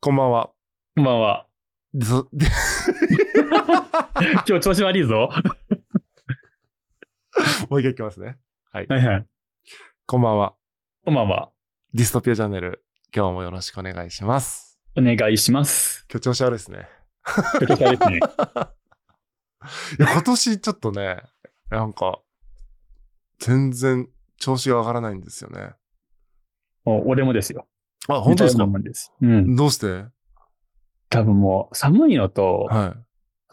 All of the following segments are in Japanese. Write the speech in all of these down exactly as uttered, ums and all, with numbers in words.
こんばんは。 こんばんは。 でそで今日調子悪いぞ。 もう一回いきますね。はい。 はいはい。 こんばんは。 こんばんは。 ディストピアチャンネル、今日もよろしくお願いします。 お願いします。 今日調子悪いですね。 今日調子悪いですね。 いや、今年ちょっとね、なんか、全然調子が上がらないんですよね。 もう俺もですよ。 あ、本当ですか？ 似たようなもんです。うん。 どうして？ 多分もう寒いのと、 はい。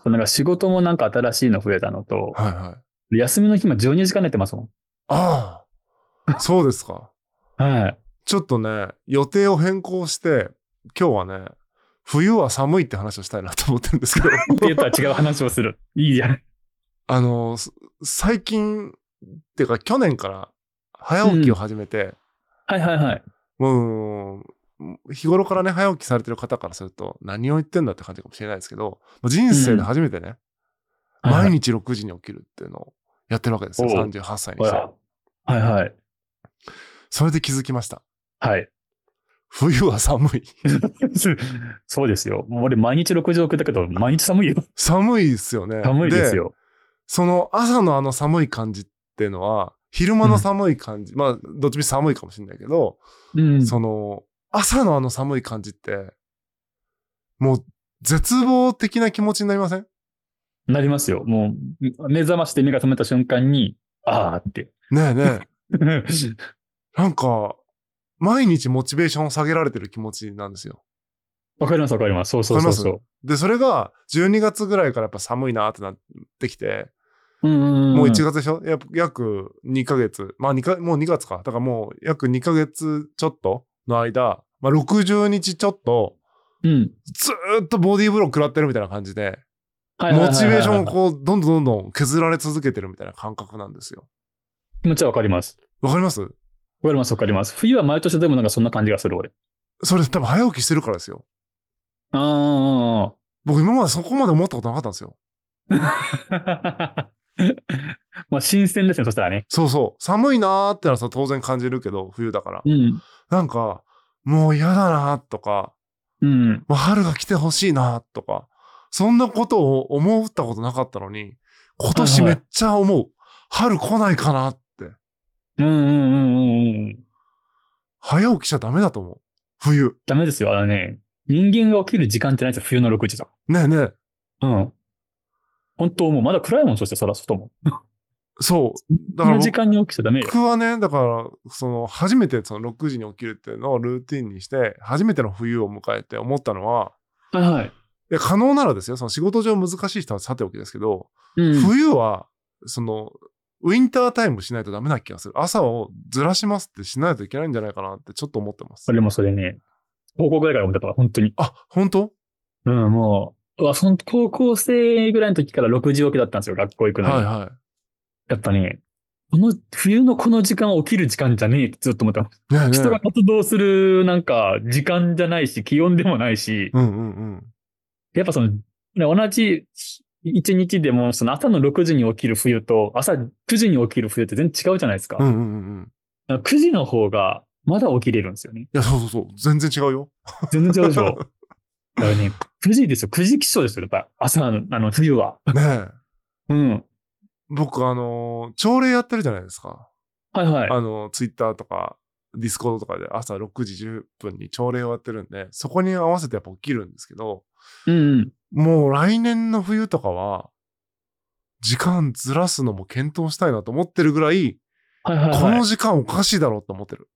なんか仕事もなんか新しいの増えたのと、 はいはい。 休みの日もじゅうにじかん寝てますもん。 ああ、そうですか。 はい。 ちょっとね、予定を変更して、今日はね、冬は寒いって話をしたいなと思ってるんですけど。 って言ったら違う話をする。いいじゃん。 あの、す最近、っていうか去年から早起きをうん。 始めて、 はいはいはい。 もう、日頃からね、早起きされてる方からすると、何を言ってんだって感じかもしれないですけど、人生でうん。 初めてね、 はいはい。 毎日ろくじに起きるっていうのをやってるわけですよ。 おう。 さんじゅうはっさいにして。 ほら。はいはい。 それで気づきました。 はい。 冬は寒い。 そうですよ。もう俺毎日ろくじ起きだけど、毎日寒いよ。 寒いですよね。 寒いですで、 よ。 その朝のあの寒い感じっていうのは、昼間のうん。 寒い感じ、まあ、どっちみち寒いかもしれないけど、 うん。 その、朝のあの寒い感じって、もう絶望的な気持ちになりません？ なりますよ。もう、目覚まして目が覚めた瞬間に、あーって。 ねえねえ。なんか、毎日モチベーションを下げられてる気持ちなんですよ。 わかりますわかります。そうそわかります？ うそうそで、それがじゅうにがつぐらいからやっぱ寒いなってなってきて、 う。うんもううんうん。 いちがつでしょ？や約にかげつ。まあにか、もうにがつか。だからもう約にかげつちょっとの間、まあろくじゅうにちちょっと、 うん。 ずーっとボディーブロー食らってるみたいな感じで、 はいはいはいモチベーションをはいはい。 こう、どんどんどんどん削られ続けてるみたいな感覚なんですよ。 気持ちはわかります。 わかります？ わかりますわかります。冬は毎年でもなんかそんな感じがする俺。 それ多分早起きしてるからですよ。 あ僕今までそこまで思ったことなかったんですよ。 あ。まあ新鮮ですね、そしたらね。 そうそう。寒いなーってのはさ当然感じるけど、冬だから。 うん。 なんか、もう嫌だなーとか、 うん。 もう春が来てほしいなーとか、そんなことを思ったことなかったのに、今年めっはいはい。 ちゃ思う。春来ないかなって。 うんうんうんうんうん。 早起きしちゃダメだと思う。冬。 ダメですよ。あのね、人間が起きる時間ってないですよ。冬のろくじとか。 ねえねえ。 うん。本当もうまだ暗いもん、そして空外も。 そう。だこから僕の時間に起きちゃダメよ。 はね、だから、その、初めてそのろくじに起きるっていうのをルーティンにして、初めての冬を迎えて思ったのは、 はいはい。 いや可能ならですよ、その仕事上難しい人はさておきですけど、 うん。 冬は、その、ウィンタータイムしないとダメな気がする。朝をずらしますってしないといけないんじゃないかなってちょっと思ってます。 俺もそれね、高校ぐらいから思ってたわ、本当に。 あ、本当？ うん、もう、うわ、その高校生ぐらいの時からろくじ起きだったんですよ、学校行くのに。 はいはやっぱね、この、冬のこの時間は起きる時間じゃねえってずっと思ってます。 い。ねえね人がえ。 活動するなんか時間じゃないし、気温でもないし、 うんうんうん。 やっぱその、ね同じ一日でもその朝のろくじに起きる冬と朝くじに起きる冬って全然違うじゃないですか。 うんうんうんうん。 くじの方がまだ起きれるんですよね。 いや、そうそうそう。全然違うよ。 全然違うでしょ。だからね、くじですよ。くじ起床ですよ。やっぱ朝の、あの、冬は。 ねえ。 うん。 僕、あのー朝礼やってるじゃないですか。 はいはい。 あの、ツイッターとか、ディスコードとかで朝ろくじじゅっぷんに朝礼をやってるんで、そこに合わせてやっぱ起きるんですけど、 うんうん。 もう来年の冬とかは、時間ずらすのも検討したいなと思ってるぐらい、 はいはいこはい。 の時間おかしいだろうと思ってる。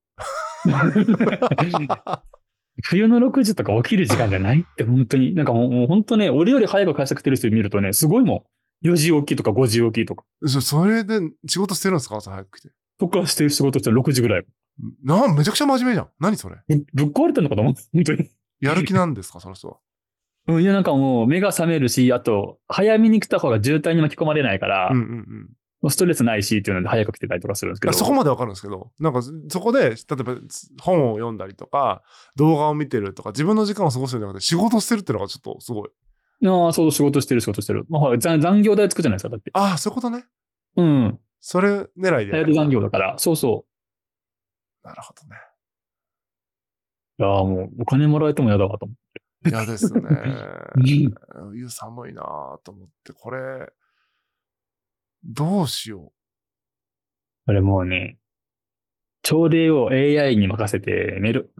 冬のろくじとか起きる時間じゃないって本当に。なんかもう、もう本当ね、俺より早く会社来てる人見るとね、すごいもん。よじ起きとかごじ起きとか。 そそれで仕事してるんですか？朝早く来て。 とかしてる仕事してろくじぐらい。 な、めちゃくちゃ真面目じゃん。何それ？ えぶっ壊れてんのかと思う。本当に。 やる気なんですかその人は。 うん、いや、なんかもう目が覚めるし、あと、早めに来た方が渋滞に巻き込まれないから、 うんうんうん。 もうストレスないしっていうので早く来てたりとかするんですけど。 そこまでわかるんですけど、なんかそこで、例えば本を読んだりとか、動画を見てるとか、自分の時間を過ごしてるんじゃなくて仕事してるっていうのがちょっとすごい。 ああ、そう、仕事してる仕事してる。まあ、ほら残残業代つくじゃないですか、だって。 ああ、そういうことね。 うん。 それ狙いでやっ早く残てるんだ。 業だから。そうそなるほどね。 う。いやーもう、お金もらえても嫌だわと思う。 嫌ですね。 うん冬寒いなと思って、これ、どうしよこれもうね、朝礼を エーアイ に任せて寝る。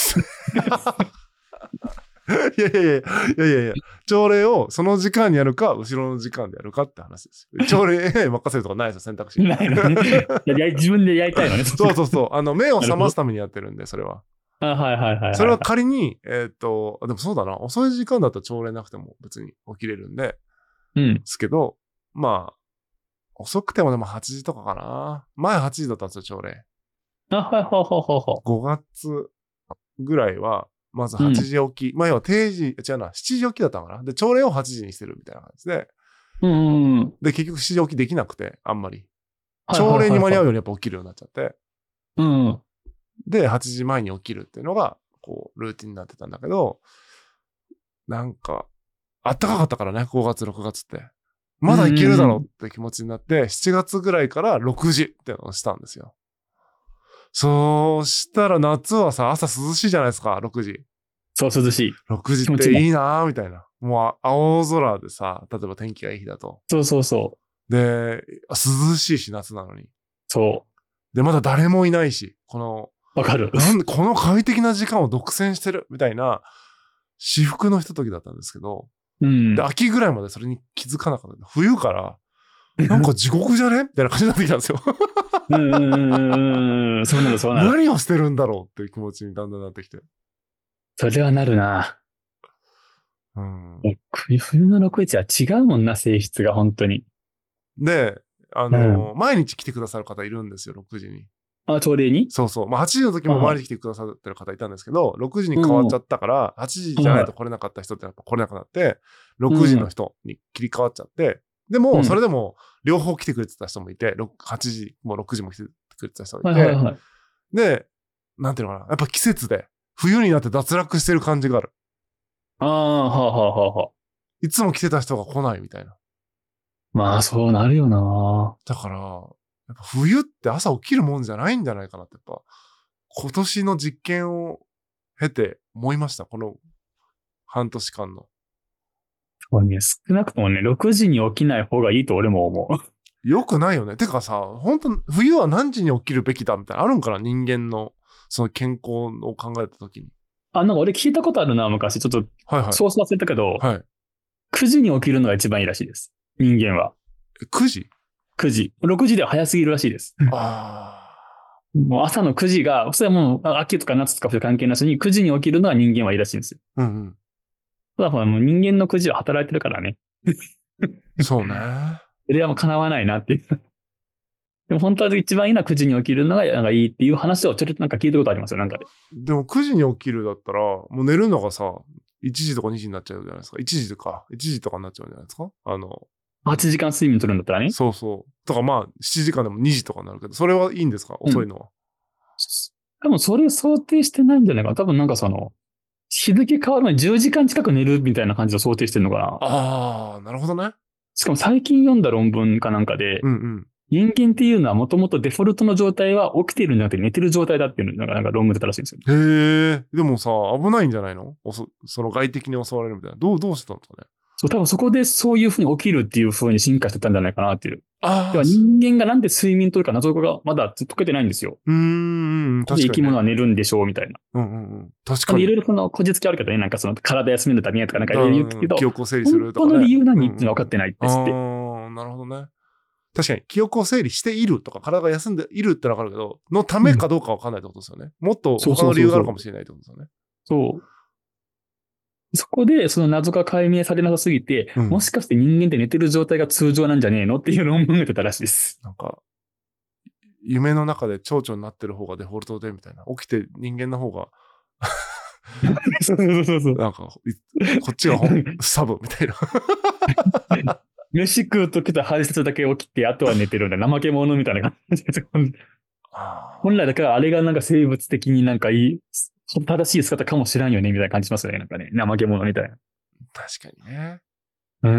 う。いやいやいやいやいやいや、朝礼をその時間にやるか、後ろの時間でやるかって話ですよ。朝礼 エーアイ に任せるとかないですよ、選択肢。 ないのね。いや自分でやりたいのね。 そうそうそう。あの、目を覚なるほど。 ますためにやってるんで、それは。 あ、はいはいはいそれははいはい。 仮に、えーっと、でもそうだな、遅い時間だったら朝礼なくても別に起きれるんで、でうん。 すけど、まあ、遅くてもでもはちじとかかな。前はちじだったんですよ、朝礼。 あ、はいはいはいはいはい。 ごがつぐらいは、まずうん。 はちじ起き。まあ要は定時、違うな、しちじ起きだったのかな。で、朝礼をはちじにしてるみたいな感じで、 うんうんうん。 で、結局しちじ起きできなくて、あんまり。 はいはい朝礼に間に合うはいはい。 ようにやっぱ起きるようになっちゃって。 うんうん。 で、はちじまえに起きるっていうのが、こう、ルーティンになってたんだけど、なんか、あったかかったからね、ごがつ、ろくがつって。 うんまだいけるだろううんうん。 って気持ちになって、しちがつぐらいからろくじってのをしたんですよ。そうしたら夏はさ、朝涼しいじゃないですか、ろくじ。 そう、涼しい。 ろくじっ気持ちいいもん。 ていいなーみたいな。もう青空でさ、例えば天気がいい日だと。 そうそうそう。 で、涼しいし、夏なのに。 そで、まだ誰もいないし、この、 う。わかる。 なんで、この快適な時間を独占してるみたいな、至福のひとときだったんですけど、で、 うん。 秋ぐらいまでそれに気づかなかった。冬から、なんか地獄じゃねみたいな感じになってきたんですよ。 うんうんうんうんうん。そうなるそうなる。 何をしてるんだろうっていう気持ちにだんだんなってきて。 それはなるな。 うん、 冬冬のろくじは違うもんな、性質が本当に。 で、あうん。 のー毎日来てくださる方いるんですよ、ろくじに。 あ、朝礼にそうそう。まあ、はちじの時もはいはい。 毎日来てくださってる方いたんですけど、ろくじにうん。 変わっちゃはったから、はちじいじゃないとは来れなかった人ってやっぱ来れなくなって、 い。うろくじのん。 人に切り替わっちゃって、でも、それうん。 でも、両方来てくれてた人もいて、はちじもろくじも来てくれてた人がいて、 はいはいはい。 で、なんていうのかな。やっぱ季節で、冬になって脱落してる感じがある。 ああ、はあはあはあはあ。 いつも来てた人が来ないみたいな。 まあ、そうなるよな。 だから、やっぱ冬って朝起きるもんじゃないんじゃないかなって、やっぱ、今年の実験を経て思いました。この半年間の。 そうね、少なくともね、ろくじに起きない方がいいと俺も思う。 よくないよね。てかさ、本当冬は何時に起きるべきだみたいな、あるんかな人間の、その健康を考えたときに。 あ、なんか俺聞いたことあるな、昔。ちょっと、 はいはい。 ソース忘れたけど、 はい。 くじに起きるのが一番いいらしいです。人間は。 くじくじ。ろくじでは早すぎるらしいです。 あもう朝のくじが、それはもう秋とか夏とかそういう関係なしにくじに起きるのは人間はいいらしいんですよ。 あ。うんうん。 ただほらもう人間のくじは働いてるからね。 そうね。 それはもう叶わないなっていう。でも本当は一番いいのはくじに起きるのがなんかいいっていう話をちょっとなんか聞いたことありますよ、なんかで。 でもくじに起きるだったら、もう寝るのがさ、いちじとかにじになっちゃうじゃないですか。いちじとか、いちじとかになっちゃうんじゃないですか。あの、 はちじかん睡眠取るんだったらね。 そうそう。とかまあ、しちじかんでもにじとかになるけど、それはいいんですかうん。 遅いのは。 多分それを想定してないんじゃないかな。多分なんかその、日付変わる前にじゅうじかん近く寝るみたいな感じを想定してるのかな。 ああ、なるほどね。 しかも最近読んだ論文かなんかで、 うんうん。 人間っていうのはもともとデフォルトの状態は起きているんじゃなくて寝てる状態だっていうのがなんか論文だったらしいんですよ。 へえ、でもさ、危ないんじゃないのおそその外敵に襲われるみたいな。どう、どうしてたんですかね。 そう、多分そこでそういうふうに起きるっていうふうに進化してたんじゃないかなっていう。 ああ、 では人間がなんで睡眠とるか謎がまだ解けてないんですよ。 うーん、 なんで生き確かにね。 物は寝るんでしょうみたいな。 うんうんうん。確なんでいかに。 ろいろそのこじつけあるけどね、なんかその体休めるためにとかなんかいろいろ言うけうん、記ど、 憶を整理す本るとかね。 当の理由うんうん。 何っていうのは分かってないですって。 ああ、なるほどね。確かに、記憶を整理しているとか、体が休んでいるってのはわかるけど、のためかどうかわかんないってことですよね。もっとそう他の理由があそうそうそう。 るかもしれないってことですよね。 そう。そこでその謎が解明されなさすぎて、 うん。 もしかして人間って寝てる状態が通常なんじゃねえのっていう論文が出たらしいです。 なんか、夢の中で蝶々になってる方がデフォルトでみたいな。起きて人間の方が、 そうそうそうそう。 なんか、こっちがほサブみたいな。 飯食うときと排泄だけ起きて、あとは寝てるんだ。怠け者みたいな感じで。本来だからあれがなんか生物的になんかいい、正しい姿かもしらんよね、みたいな感じしますよね。なんかね、怠け者みたいな。 確かにね。 うん。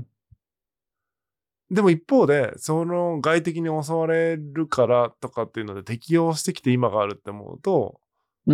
でも一方で、その外敵に襲われるからとかっていうので適応してきて今があるって思うと、 うん。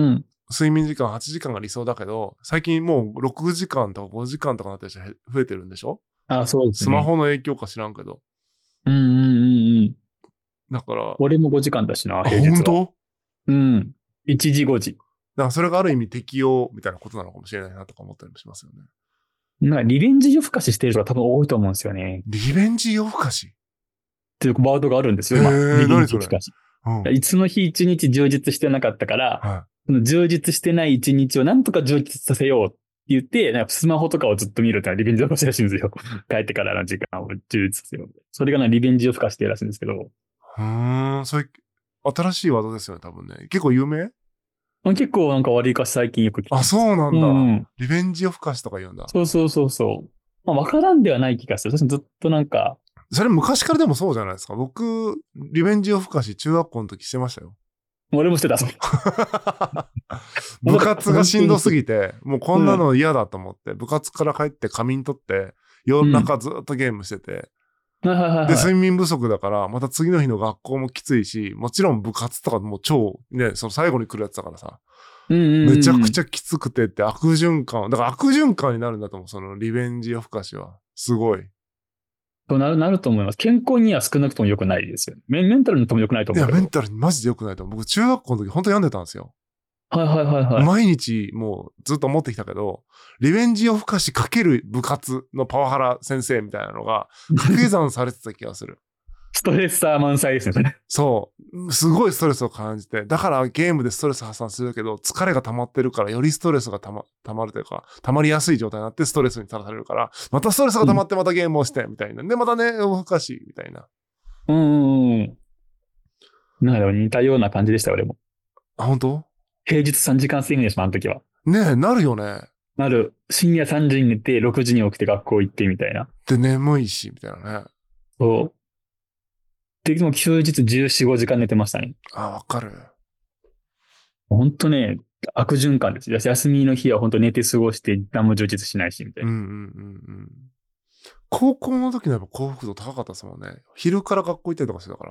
睡眠時間はちじかんが理想だけど、最近もうろくじかんとかごじかんとかなってる人増えてるんでしょ？ あ、そうですね。 スマホの影響か知らんけど。 うんうんうんうん。 だから。 俺もごじかんだしな、 あ、 平日は。 本当？ うん。いちじごじ。 だからそれがある意味適応みたいなことなのかもしれないなとか思ったりもしますよね。 なんかリベンジ夜更かししてる人が多分多いと思うんですよね。 リベンジ夜更かしっていうワードがあるんですよ、今。 へー、 リベン何それ？ ジ夜更かし。 うん、 いつの日一日充実してなかったから、 はその充実してない一日をなんとか充実させようって言って、なんかスマホとかをずっと見るってのはリベンジ夜更かしらしいんですよ。帰ってからの時間を充実させよう。それがなリベンジ夜更かしってらしいんですけど。 うーん、それ、新しいワードですよね、多分ね。結構有名？ 結構なんか悪いかし最近よく聞きます。 あ、そうなんだ。 うんうん、 リベンジ夜更かしとか言うんだ。 そうそうそうそう。まあ、わからんではない気がする。私ずっとなんか。 それ昔からでもそうじゃないですか。僕、リベンジ夜更かし中学校の時してましたよ。 俺もしてた。 部活がしんどすぎて、もうこんなの嫌だと思って、うん、部活から帰って仮眠取って、夜中ずっとゲームしてて、うん、で、睡眠不足だから、また次の日の学校もきついし、もちろん部活とかも超、ね、その最後に来るやつだからさ、 うんうんうん、 めちゃくちゃきつくてって悪循環、だから悪循環になるんだと思う、そのリベンジ夜更かしは。すごい。 そうなる、なると思います。健康には少なくとも良くないですよね。メンタルにとも良くないと思うけど。 いや、メンタルにマジで良くないと思う。僕、中学校の時本当に病んでたんですよ。 はいはいはいはい。 毎日もうずっと思ってきたけど、リベンジ夜更かしかける部活のパワハラ先生みたいなのが掛け算されてた気がする。 ストレッサー満載ですね。 そう。すごいストレスを感じて。だからゲームでストレス発散するけど、疲れが溜まってるから、よりストレスが溜ま、溜まるというか、溜まりやすい状態になってストレスにさらされるから、またストレスが溜まってまたゲームをして、みたいな。で、またね、夜更かし、みたいな。 うんうんうん。なんかでも似たような感じでした、俺も。 あ、本当？ 平日さんじかん睡眠でしょ、あの時は。 ねえ、なるよね。 なる。深夜さんじに寝て、ろくじに起きて学校行ってみたいな。 で、眠いし、みたいなね。 そう。で、も休日じゅうよん、ごじかん寝てましたね。 あ、わかる。 ほんとね、悪循環です。休みの日はほんと寝て過ごして何も充実しないし、みたいな。 うんうんうんうん。高校の時のやっぱ幸福度高かったですもんね。昼から学校行ったりとかしてたから。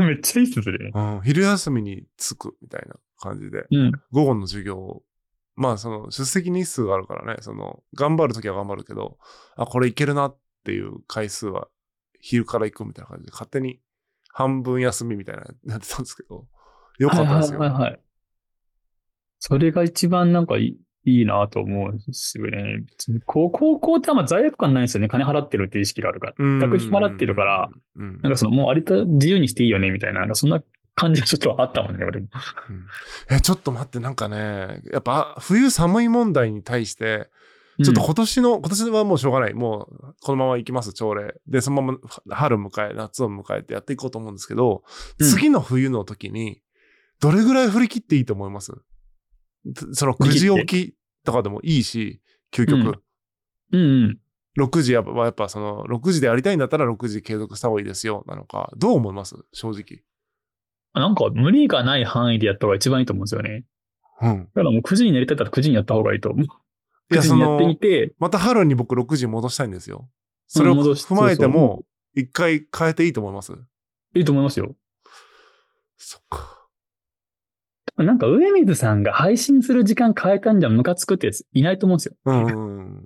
めっちゃいいっすね。 うん。昼休みに着くみたいな感じで。 うん。 午後の授業を。まあその出席日数があるからね、その頑張る時は頑張るけど、あ、これいけるなっていう回数は昼から行くみたいな感じで、勝手に半分休みみたいなやってたんですけど、よかったですよ。 はいはいはいはい。それが一番なんかいい。いいなと思うんですよね。別に高校ってあんま罪悪感ないんですよね。金払ってるっていう意識があるから。学費払ってるから、なんかそのもうありと自由にしていいよねみたいな、なんかそんな感じがちょっとあったもんね、俺も。 うん、え、ちょっと待って、なんかね、やっぱ冬寒い問題に対して、ちょっと今年の、うん、今年はもうしょうがない。もうこのまま行きます、朝礼。で、そのまま春迎え、夏を迎えてやっていこうと思うんですけど、うん、次の冬の時に、どれぐらい振り切っていいと思います？そのくじ起きとかでもいいし、究極。 うん。うんうん、 ろくじはやっぱその、ろくじでやりたいんだったらろくじ継続した方がいいですよ、なのか。どう思います？正直。 なんか無理がない範囲でやった方が一番いいと思うんですよね。うん。だからもうくじにやりたいったらくじにやった方がいいと思う。くじにやってみて。 また春に僕ろくじ戻したいんですよ。それを踏まえても、一回変えていいと思います？ いいと思いますよ。 そっか。 なんか上水さんが配信する時間変えたんじゃムカつくってやついないと思うんですよ。 うん。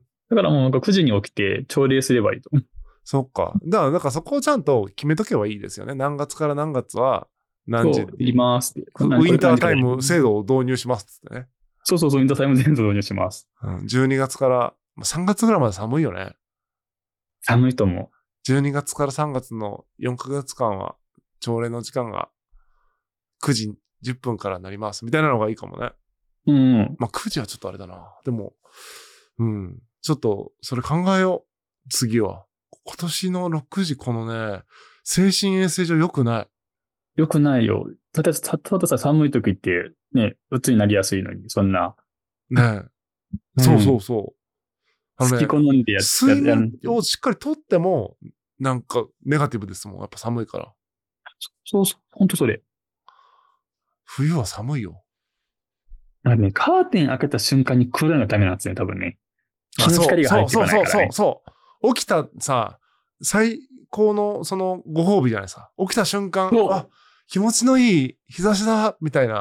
だからもうなんかくじに起きて朝礼すればいいと。 そっか。だからなんかそこをちゃんと決めとけばいいですよね。何月から何月は何時に。いますって。 ウィンタータイム制度を導入しますってね。 そうそうそう、ウィンタータイム制度を導入します。 うん、じゅうにがつからさんがつぐらいまで寒いよね。 寒いと思う。 じゅうにがつからさんがつのよんかげつかんは朝礼の時間がくじじゅっぷんからなりますみたいなのがいいかもね。 うん。 まあくじはちょっとあれだな。でも、うん。ちょっとそれ考えよう。次は。今年のろくじこのね、精神衛生上良くない。 良くないよ。ただ、たださ、寒い時って、ね、鬱になりやすいのに、そんな。 ねえ。そうそうそう。 あのね、好き好んでやっ睡眠をしっかりとっても、なんかネガティブですもん。やっぱ寒いから。 そうそう、ほんとそれ。 冬は寒いよ。 なんかね、カーテン開けた瞬間に来るのがダメなんですね、多分ね。日の光が入ってこないからね。 そうそうそうそう。起きたさ、最高のそのご褒美じゃないですか。起きた瞬間、あ、気持ちのいい日差しだ、みたいな。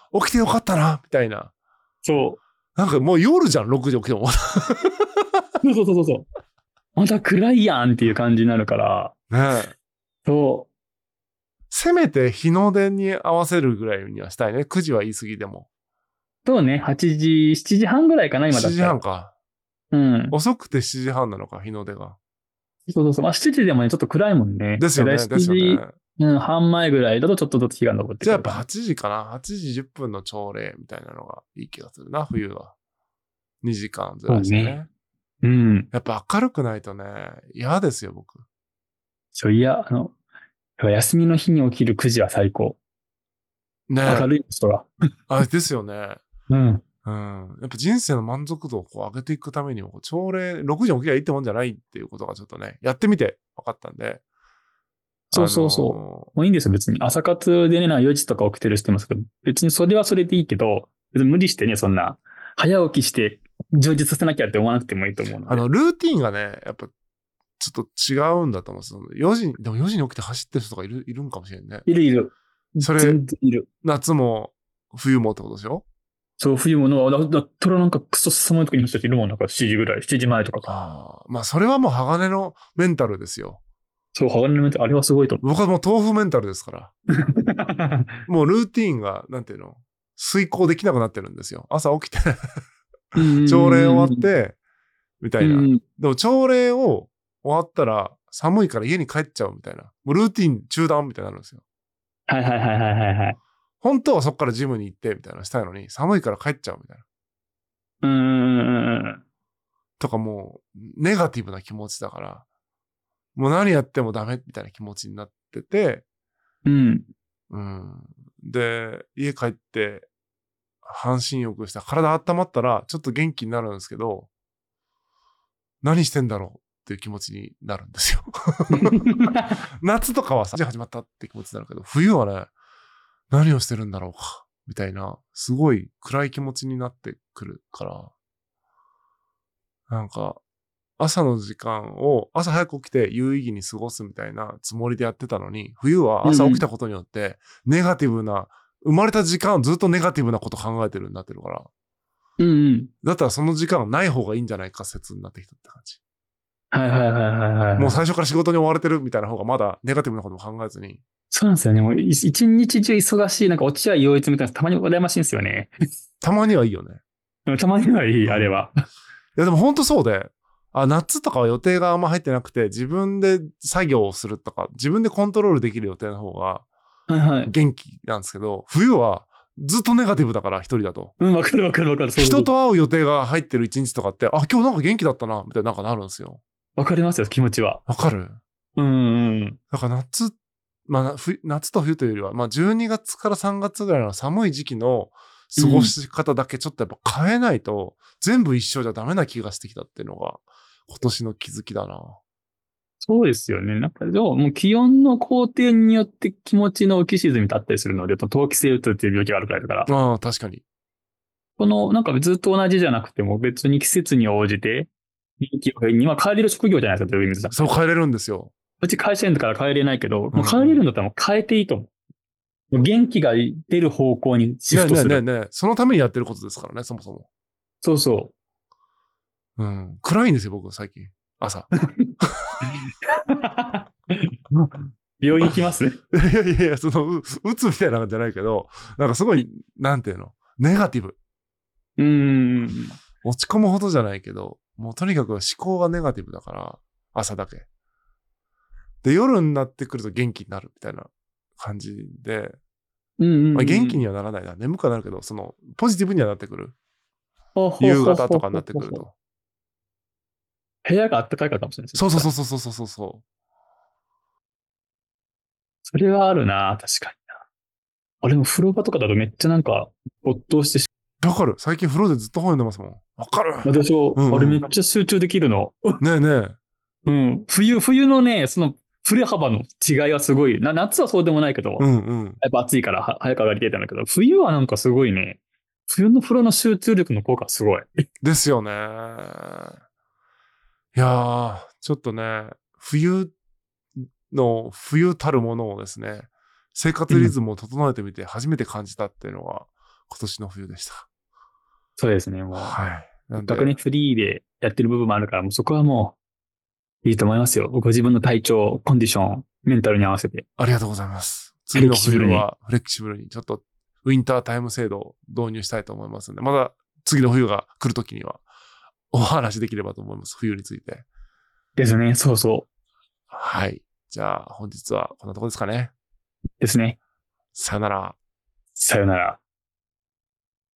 起きてよかったな、みたいな。 そう。 なんかもう夜じゃん、ろくじ起きても。 そうそうそうそう。また暗いやんっていう感じになるから。 ねえ。 そう。 せめて日の出に合わせるぐらいにはしたいね。くじは言い過ぎでも。 そうね、はちじ、しちじはんぐらいかな、今だ 7 ったら。 時半か。 うん。 遅くてしちじはんなのか、日の出が。 そうそうそう。まあ、しちじでもね、ちょっと暗いもんね。 ですよね、 だいたい7 ですよね。 時、うん、半前ぐらいだとちょっとずつ日が昇ってじゃあやっぱくるかな。 はちじかな。はちじじゅっぷんの朝礼みたいなのがいい気がするな、冬は。にじかんずらしてね。 ね。うん。 やっぱ明るくないとね、嫌ですよ、僕。 そういや、あの、休みの日に起きるくじは最高。 ね明るい人が。 あれですよね。 うん。 うん。やっぱ人生の満足度をこう上げていくためにも、朝礼、ろくじに起きりゃいいってもんじゃないっていうことがちょっとね、やってみて分かったんで。 そうそうそう。もういいんですよ、別に。朝活でね、よじとか起きてる人いますけど、別にそれはそれでいいけど、別に無理してね、そんな、早起きして充実させなきゃって思わなくてもいいと思うので。 あの、ルーティンがね、やっぱ、ちょっと違うんだと思うんですよ。よじに、でもよじに起きて走ってる人とかいる、いるんかもしれんね。 いるいる。 それ全然いる。 夏も冬もってことでしょ？ そう、冬もの、だだったらなんかクソ寒い時に走っているもん、なんかしちじぐらい、しちじまえとかか。 ああ、まあそれはもう鋼のメンタルですよ。 そう、鋼のメンタル、あれはすごいと思僕はもう豆腐メンタルですから。 う。 もうルーティーンが、なんていうの、遂行できなくなってるんですよ。朝起きてうん朝礼終わって、みたいな。 うん。 でも朝礼を終わったら寒いから家に帰っちゃうみたいな。もうルーティーン中断みたいになるんですよ。 はいはいはいはいはいはい。 本当はそこからジムに行ってみたいなしたいのに、寒いから帰っちゃうみたいな。 うーん。 とかもう、ネガティブな気持ちだから、もう何やってもダメみたいな気持ちになってて、 うん。 うん。で、家帰って、半身浴した体温まったら、ちょっと元気になるんですけど、何してんだろうっていう気持ちになるんですよ。夏とかはさ、じゃあ始まったって気持ちになるけど、冬はね、何をしてるんだろうか、みたいな、すごい暗い気持ちになってくるから、なんか、朝の時間を、朝早く起きて有意義に過ごすみたいなつもりでやってたのに、冬は朝起きたことによって、ネガティブな、生まれた時間をずっとネガティブなこと考えてるようになってるから、 うんうん。 だったらその時間はない方がいいんじゃないか説になってきたって感じ。 はいはいはいはいはい。 もう最初から仕事に追われてるみたいな方がまだネガティブなことも考えずに。 そうなんですよね。もうい一日中忙しい、なんか落合陽一みたいなたまに羨ましいんですよね。 たまにはいいよね。 でもたまにはいい、 うんあれは。 いやでも本当そうで、あ、夏とかは予定があんま入ってなくて、自分で作業をするとか、自分でコントロールできる予定の方がはいはい。 元気なんですけど、冬はずっとネガティブだから一人だと。 うん、わかるわかるわかる。そうそうそう人と会う予定が入ってる一日とかって、あ、今日なんか元気だったな、みたいななんかなるんですよ。 わかりますよ、気持ちは。 わかる？ うんうん。 だから夏、まあな冬夏と冬というよりは、まあじゅうにがつからさんがつぐらいの寒い時期の過ごし方だけちょっとやっぱ変えないと、全部一緒じゃダメな気がしてきたっていうのが、今年の気づきだな。 そうですよね。なんか、でも、もう気温の好転によって気持ちの浮き沈みだったりするので、陶器性うつっていう病気があるくらいだから。 ああ、確かに。 この、なんかずっと同じじゃなくても、別に季節に応じて、人気を変に、まあ変えれる職業じゃないですか、という意味で。 そう変えれるんですよ。 うち会社員だから変えれないけど、もう変えれるんだったらもう変えていいと思う。もう元気が出る方向にシフトする。 ねえねえねえねえ、そのためにやってることですからね、そもそも。 そうそう。 うん。暗いんですよ、僕、最近。朝。 病院行きますいやいやいや、その、う、うつみたいなのじゃないけど、なんかすごい、なんていうの、ネガティブ。 うーん。 落ち込むほどじゃないけど、もうとにかく思考がネガティブだから、朝だけ。で、夜になってくると元気になるみたいな感じで、 うんうんうん、 まあ、元気にはならないな。眠くはなるけど、その、ポジティブにはなってくる。 ほほ夕ほほ方とかになってくると。 部屋が暖かいからかもしれないですね。 そうそうそうそうそうそうそう。 それはあるな、確かにな。あれも風呂場とかだとめっちゃなんか、没頭してし、 わかる。最近風呂でずっと本読んでますもん。わかる。 私は、 うんうんあれめっちゃ集中できるの。 ねえねえ。 うん。冬、冬のね、その、振れ幅の違いはすごい。な、夏はそうでもないけど、 うんうん。 やっぱ暑いからは早く上がりたいんだけど、冬はなんかすごいね、冬の風呂の集中力の効果すごい。 ですよね。いやー、ちょっとね、冬の、冬たるものをですね、生活リズムを整えてみて初めて感じたっていうのが、 今年の冬でした。 そうですね、もう。 はい。なんで学年フリーでやってる部分もあるから、もうそこはもういいと思いますよ。ご自分の体調、コンディション、メンタルに合わせて。 ありがとうございます。 フレ次のキシブルに冬はフレキシブルにちょっとウィンタータイム制度を導入したいと思いますので、まだ次の冬が来るときにはお話できればと思います。冬について。 ですね、そうそはい。じゃあ本日はこんなところですかね。 う。ですね。 さよなら。 さよなら。